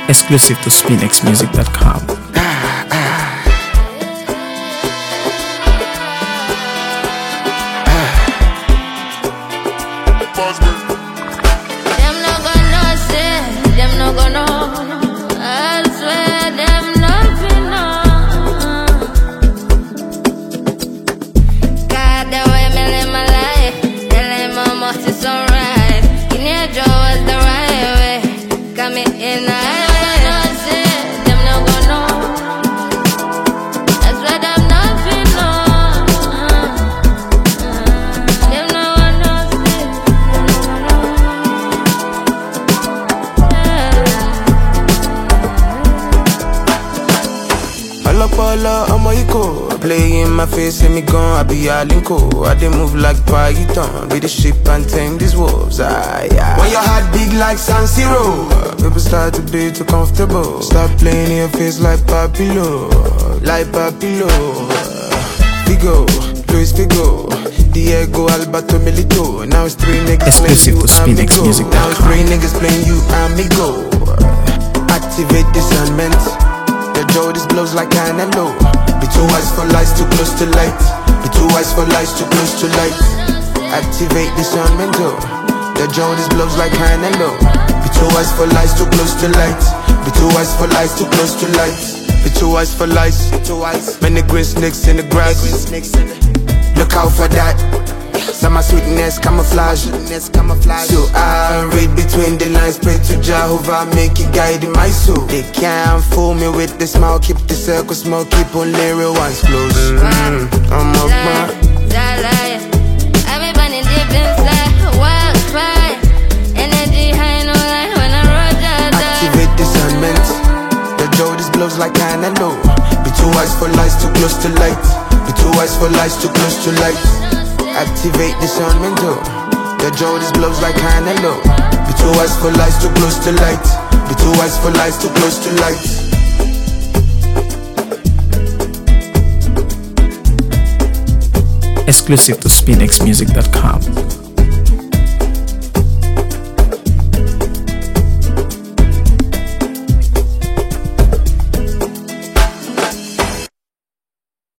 Exclusive to SpinXmusic.com. Them no gonna say, them no gonna. I swear them nothing know. God, the way me live my life, they live my must is alright. In your jaw was the right way. Got me in the highway. Them no gonna. I swear them nothing know. Them no gonna say, Pala, I'm a eco. Play in my face, see me gone, I be all in co. I dey move like Python, be the ship and tame these wolves. When your heart big like San Siro, people start to be too comfortable. Start playing in your face like Papilo, like Papilo. Figo, Luis Figo, Diego Alberto Milito. Now it's three niggas Exclusive to playing you, amigo. SpinXmusic.com. Now it's three niggas playing you, amigo. Activate discernment. The jaw this blows like canelo. Be too wise for lies, too close to light. Be too wise for lies, too close to light. Activate discernment. The jaw this blows like canelo. Be too wise for lies, too close to light. Be too wise for lies, too close to light. Be too wise for lies. Many green snakes in the grass. Look out for that. Some sweetness camouflage. So I read between the lines, pray to Jehovah, make it guide in my soul. They can't fool me with the smile, keep the circle small, keep only real ones close. I'm up, man. I've been burning deep inside. Walk right, energy high, no lie when I roll that. Activate discernment. The jaw this blows like canelo. Be too wise for lies, too close to light. Be too wise for lies, too close to light. Activate discernment. The jaw this blows like canelo. Be too wise for lies, too close to light. Be too wise for lies, too close to light. Exclusive to SpinXmusic.com.